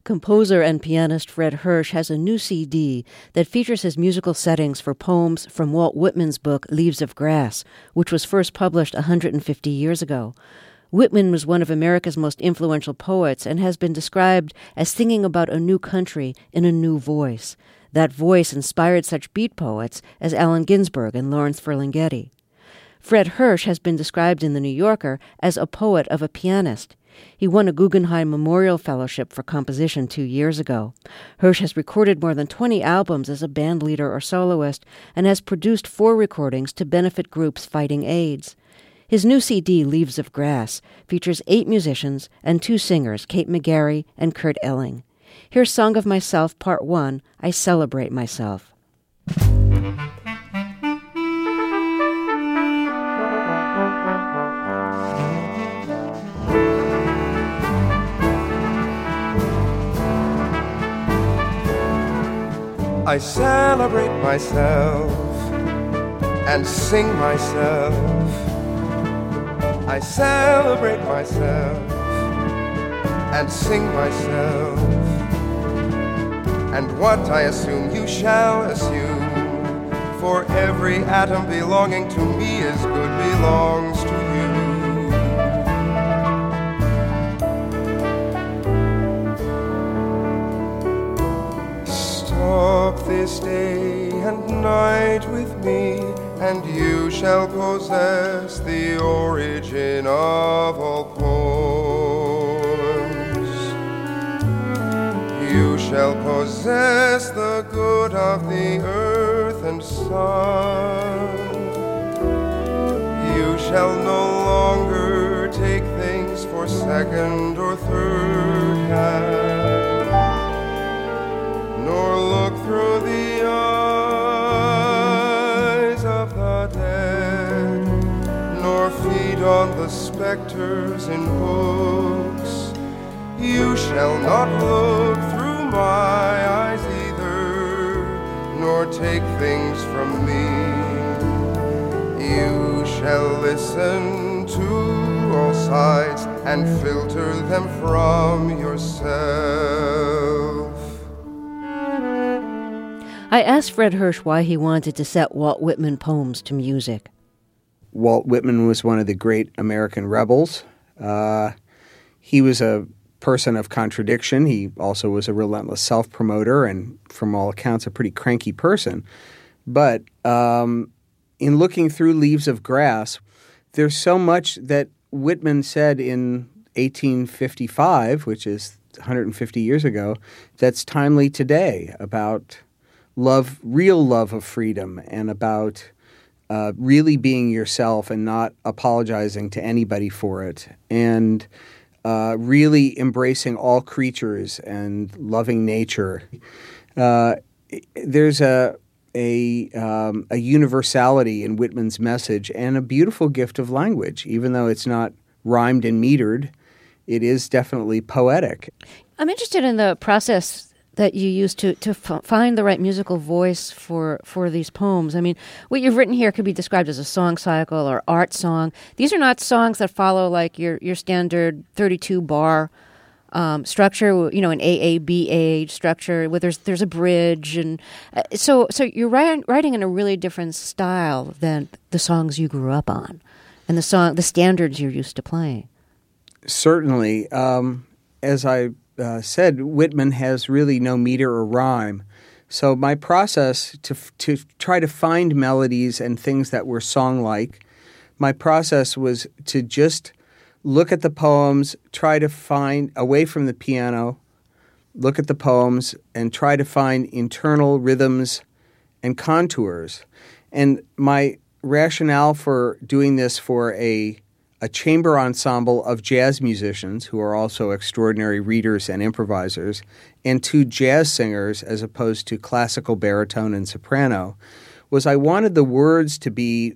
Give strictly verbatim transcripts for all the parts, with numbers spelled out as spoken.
Composer and pianist Fred Hersch has a new C D that features his musical settings for poems from Walt Whitman's book Leaves of Grass, which was first published one hundred fifty years ago. Whitman was one of America's most influential poets and has been described as singing about a new country in a new voice. That voice inspired such beat poets as Allen Ginsberg and Lawrence Ferlinghetti. Fred Hersch has been described in The New Yorker as a poet of a pianist. He won a Guggenheim Memorial Fellowship for composition two years ago. Hersch has recorded more than twenty albums as a band leader or soloist and has produced four recordings to benefit groups fighting AIDS. His new C D, Leaves of Grass, features eight musicians and two singers, Kate McGarry and Kurt Elling. Here's Song of Myself, Part one, I Celebrate Myself. I celebrate myself and sing myself. I celebrate myself and sing myself. And what I assume you shall assume, for every atom belonging to me is good belongs to you. Stop this day and night with me, and you shall possess the origin of all poems. You shall possess the good of the earth and sun. You shall no longer take things for second or third hand, nor look through the eyes of the dead, nor feed on the specters in books. You shall not look through my eyes either, nor take things from me. You shall listen to all sides and filter them from yourself. I asked Fred Hersch why he wanted to set Walt Whitman poems to music. Walt Whitman was one of the great American rebels. Uh, he was a person of contradiction. He also was a relentless self-promoter and, from all accounts, a pretty cranky person. But um, in looking through Leaves of Grass, there's so much that Whitman said in eighteen fifty-five, which is one hundred fifty years ago, that's timely today about love, real love of freedom, and about uh, really being yourself and not apologizing to anybody for it, and uh, really embracing all creatures and loving nature. Uh, there's a a um, a universality in Whitman's message and a beautiful gift of language, even though it's not rhymed and metered. It is definitely poetic. I'm interested in the process that you use to to f- find the right musical voice for, for these poems. I mean, what you've written here could be described as a song cycle or art song. These are not songs that follow like your your standard thirty-two bar um, structure, you know, an A A B A structure where there's there's a bridge, and uh, so so you're writing writing in a really different style than the songs you grew up on, and the song the standards you're used to playing. Certainly, um, as I Uh, said, Whitman has really no meter or rhyme. So my process to to try to find melodies and things that were song-like, my process was to just look at the poems, try to find, away from the piano, look at the poems and try to find internal rhythms and contours. And my rationale for doing this for a a chamber ensemble of jazz musicians who are also extraordinary readers and improvisers, and two jazz singers as opposed to classical baritone and soprano, was I wanted the words to be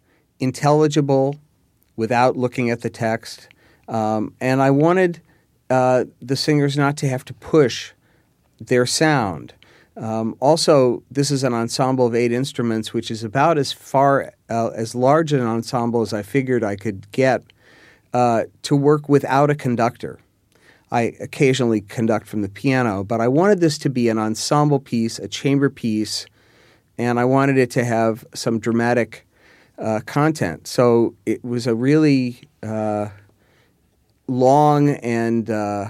intelligible without looking at the text, um, and I wanted uh, the singers not to have to push their sound. Um, also, this is an ensemble of eight instruments, which is about as far, uh, as large an ensemble as I figured I could get uh, to work without a conductor. I occasionally conduct from the piano, but I wanted this to be an ensemble piece, a chamber piece, and I wanted it to have some dramatic uh, content. So it was a really uh, long and uh,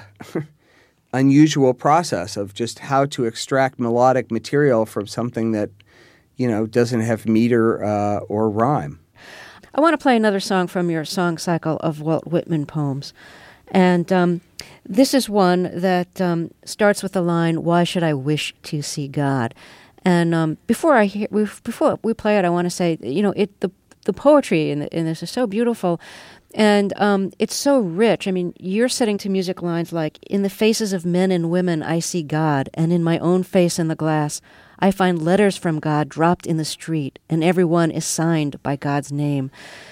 unusual process of just how to extract melodic material from something that, you know, doesn't have meter uh, or rhyme. I want to play another song from your song cycle of Walt Whitman poems. And um, this is one that um, starts with the line, "Why should I wish to see God?" And um, before I hear, before we play it, I want to say, you know, it the the poetry in, the, in this is so beautiful, and um, it's so rich. I mean, you're setting to music lines like, "In the faces of men and women, I see God, and in my own face in the glass, I find letters from God dropped in the street, and every one is signed by God's name."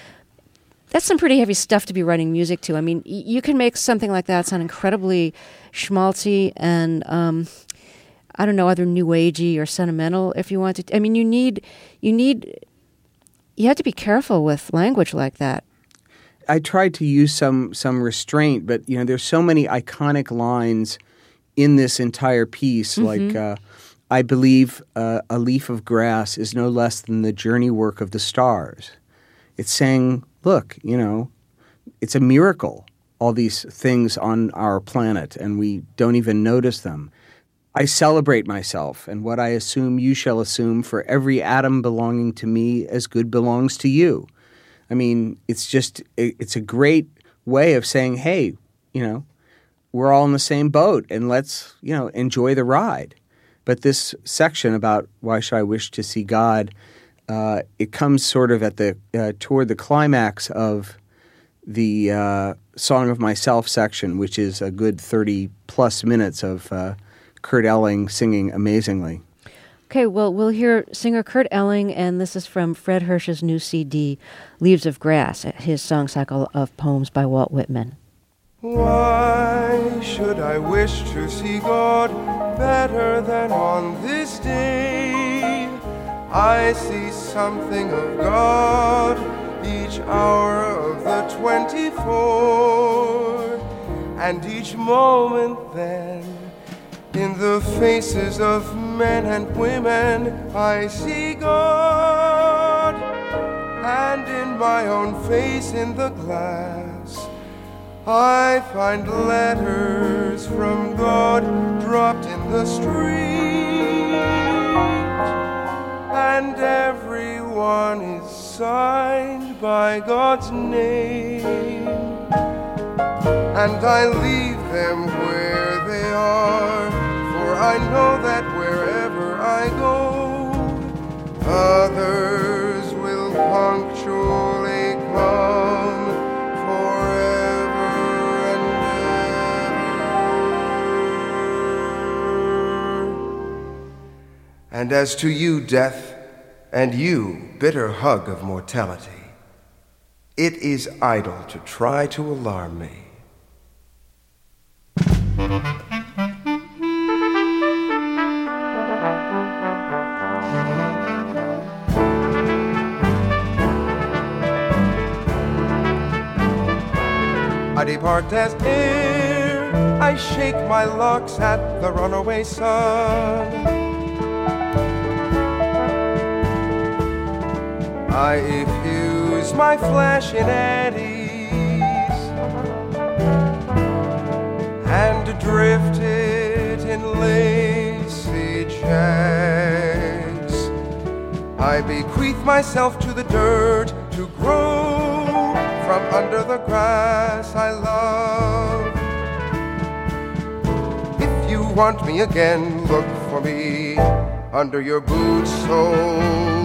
That's some pretty heavy stuff to be writing music to. I mean, y- you can make something like that sound incredibly schmaltzy and, um, I don't know, either new agey or sentimental if you want to. I mean, you need, you need, you have to be careful with language like that. I tried to use some some restraint, but, you know, there's so many iconic lines in this entire piece, mm-hmm. like, uh, I believe uh, a leaf of grass is no less than the journey work of the stars. It's saying, look, you know, it's a miracle, all these things on our planet, and we don't even notice them. I celebrate myself, and what I assume you shall assume, for every atom belonging to me as good belongs to you. I mean, it's just, it's a great way of saying, hey, you know, we're all in the same boat, and let's, you know, enjoy the ride. But this section about why should I wish to see God, uh, it comes sort of at the uh, toward the climax of the uh, Song of Myself section, which is a good thirty plus minutes of uh, Kurt Elling singing amazingly. Okay, well, we'll hear singer Kurt Elling, and this is from Fred Hirsch's new C D, Leaves of Grass, his song cycle of poems by Walt Whitman. Why should I wish to see God better than on this day? I see something of God each hour of the twenty-four, and each moment then, in the faces of men and women, I see God, and in my own face in the glass, I find letters from God dropped in the street, and everyone is signed by God's name, and I leave them where they are, for I know that wherever I go, others will punctually come forever and ever. And as to you, death, and you, bitter hug of mortality, it is idle to try to alarm me. I depart as air, I shake my locks at the runaway sun. I effuse my flesh in eddies and drift it in lacy checks. I bequeath myself to the dirt to grow from under the grass I love. If you want me again, look for me under your boot soles.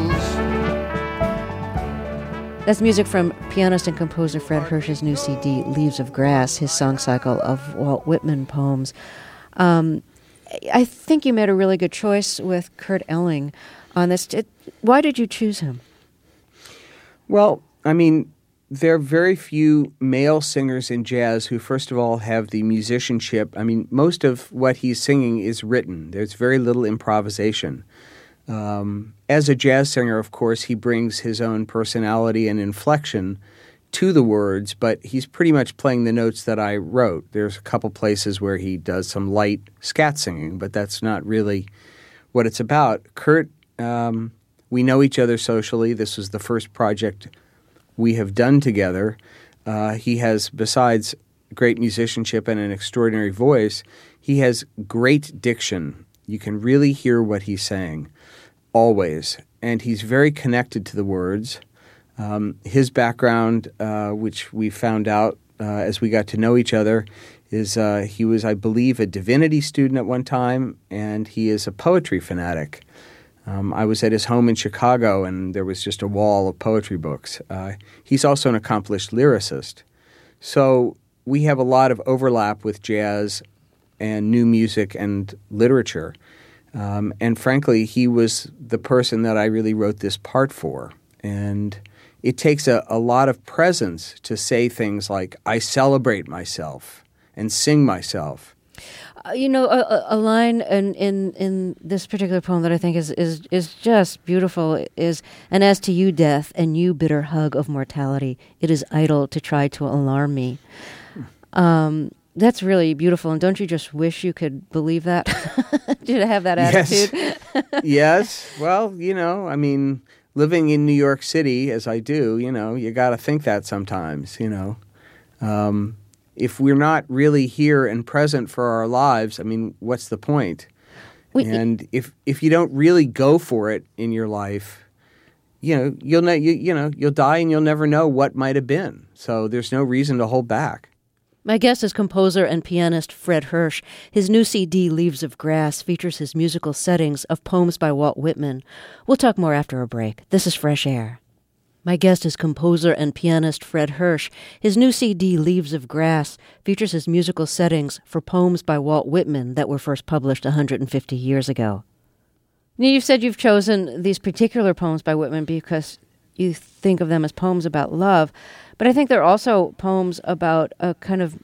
That's music from pianist and composer Fred Hirsch's new C D, Leaves of Grass, his song cycle of Walt Whitman poems. Um, I think you made a really good choice with Kurt Elling on this. It, why did you choose him? Well, I mean, there are very few male singers in jazz who, first of all, have the musicianship. I mean, most of what he's singing is written. There's very little improvisation. Um, as a jazz singer, of course, he brings his own personality and inflection to the words, but he's pretty much playing the notes that I wrote. There's a couple places where he does some light scat singing, but that's not really what it's about. Kurt, um, we know each other socially. This was the first project we have done together. Uh, he has, besides great musicianship and an extraordinary voice, he has great diction. You can really hear what he's saying, always. And he's very connected to the words. Um, his background, uh, which we found out uh, as we got to know each other, is uh, he was, I believe, a divinity student at one time, and he is a poetry fanatic. Um, I was at his home in Chicago, and there was just a wall of poetry books. Uh, he's also an accomplished lyricist. So we have a lot of overlap with jazz and new music and literature. Um, and frankly, he was the person that I really wrote this part for. And it takes a, a lot of presence to say things like, I celebrate myself and sing myself. Uh, you know, a, a line in, in in this particular poem that I think is, is, is just beautiful is, and as to you, death, and you, bitter hug of mortality, it is idle to try to alarm me. Um, that's really beautiful. And don't you just wish you could believe that? To have that attitude? Yes. Yes. Well, you know, I mean, living in New York City, as I do, you know, you got to think that sometimes, you know. Um, if we're not really here and present for our lives, I mean, what's the point? We, and if if you don't really go for it in your life, you know, you'll ne- you, you know, you'll die and you'll never know what might have been. So there's no reason to hold back. My guest is composer and pianist Fred Hersch. His new C D, Leaves of Grass, features his musical settings of poems by Walt Whitman. We'll talk more after a break. This is Fresh Air. My guest is composer and pianist Fred Hersch. His new C D, Leaves of Grass, features his musical settings for poems by Walt Whitman that were first published one hundred fifty years ago. Now, you've said you've chosen these particular poems by Whitman because you think of them as poems about love, but I think they're also poems about a kind of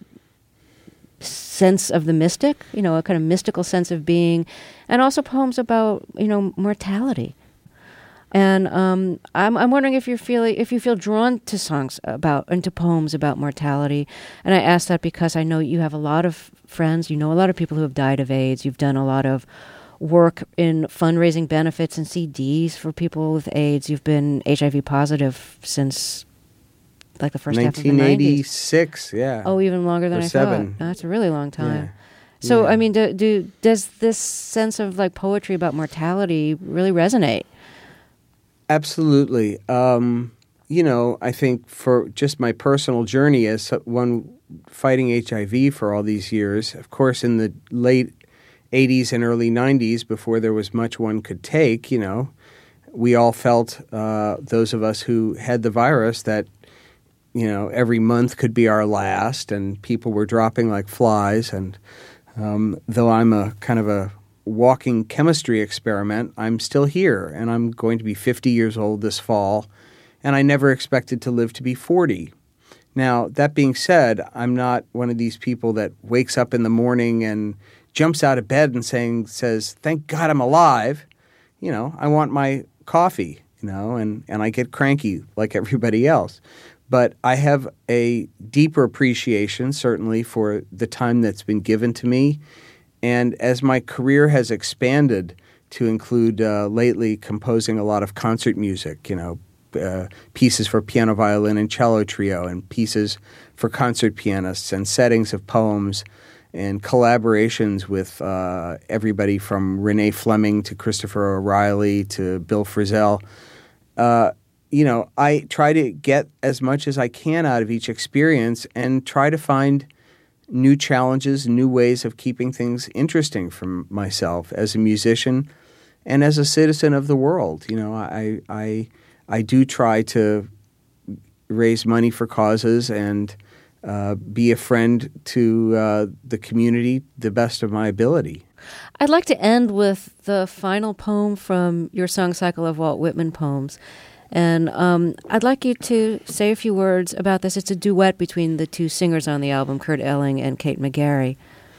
sense of the mystic, you know, a kind of mystical sense of being, and also poems about, you know, mortality. And um, I'm I'm wondering if you feel if you feel drawn to songs about and to poems about mortality. And I ask that because I know you have a lot of friends, you know, a lot of people who have died of AIDS. You've done a lot of work in fundraising benefits and C Ds for people with AIDS. You've been H I V positive since like the first half of the nineties. nineteen eighty-six, yeah. Oh, even longer than or I seven. thought. That's a really long time. Yeah. So, yeah. I mean, do, do does this sense of like poetry about mortality really resonate? Absolutely. Um, you know, I think for just my personal journey as one fighting H I V for all these years, of course, in the late eighties and early nineties, before there was much one could take, you know, we all felt, uh, those of us who had the virus, that, you know, every month could be our last, and people were dropping like flies. And um, though I'm a kind of a walking chemistry experiment, I'm still here, and I'm going to be fifty years old this fall, and I never expected to live to be forty. Now, that being said, I'm not one of these people that wakes up in the morning and jumps out of bed and saying, says, thank God I'm alive. You know, I want my coffee, you know, and, and I get cranky like everybody else. But I have a deeper appreciation, certainly, for the time that's been given to me. And as my career has expanded to include uh, lately composing a lot of concert music, you know, uh, pieces for piano, violin, and cello trio, and pieces for concert pianists, and settings of poems, and collaborations with uh, everybody from Renee Fleming to Christopher O'Reilly to Bill Frisell. Uh, you know, I try to get as much as I can out of each experience and try to find new challenges, new ways of keeping things interesting for myself as a musician and as a citizen of the world. You know, I I I do try to raise money for causes and uh, be a friend to uh, the community the best of my ability. I'd like to end with the final poem from your song cycle of Walt Whitman poems. And um, I'd like you to say a few words about this. It's a duet between the two singers on the album, Kurt Elling and Kate McGarry.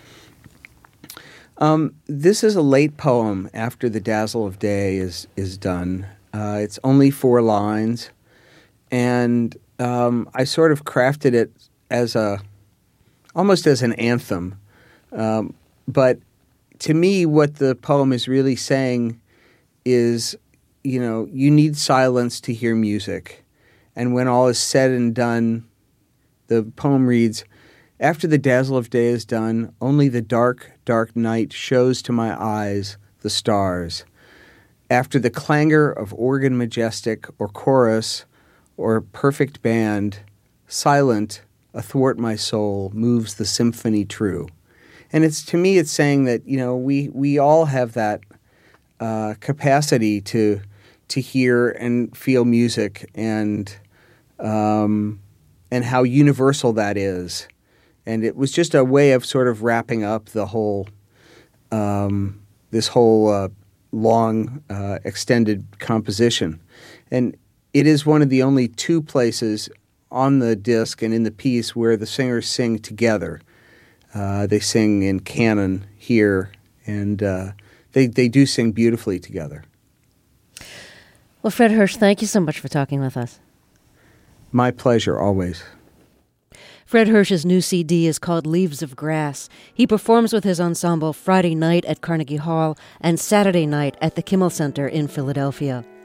Um, this is a late poem after The Dazzle of Day is is done. Uh, it's only four lines, and um, I sort of crafted it as a, almost as an anthem. Um, but to me, what the poem is really saying is, you know, you need silence to hear music. And when all is said and done, the poem reads, after the dazzle of day is done, only the dark, dark night shows to my eyes the stars. After the clangor of organ majestic or chorus or perfect band, silent, athwart my soul, moves the symphony true. And it's, to me, it's saying that, you know, we, we all have that uh, capacity to to hear and feel music, and um, and how universal that is. And it was just a way of sort of wrapping up the whole, um, this whole uh, long, uh, extended composition. And it is one of the only two places on the disc and in the piece where the singers sing together. Uh, they sing in canon here, and uh, they, they do sing beautifully together. Well, Fred Hersch, thank you so much for talking with us. My pleasure, always. Fred Hersch's new C D is called Leaves of Grass. He performs with his ensemble Friday night at Carnegie Hall and Saturday night at the Kimmel Center in Philadelphia.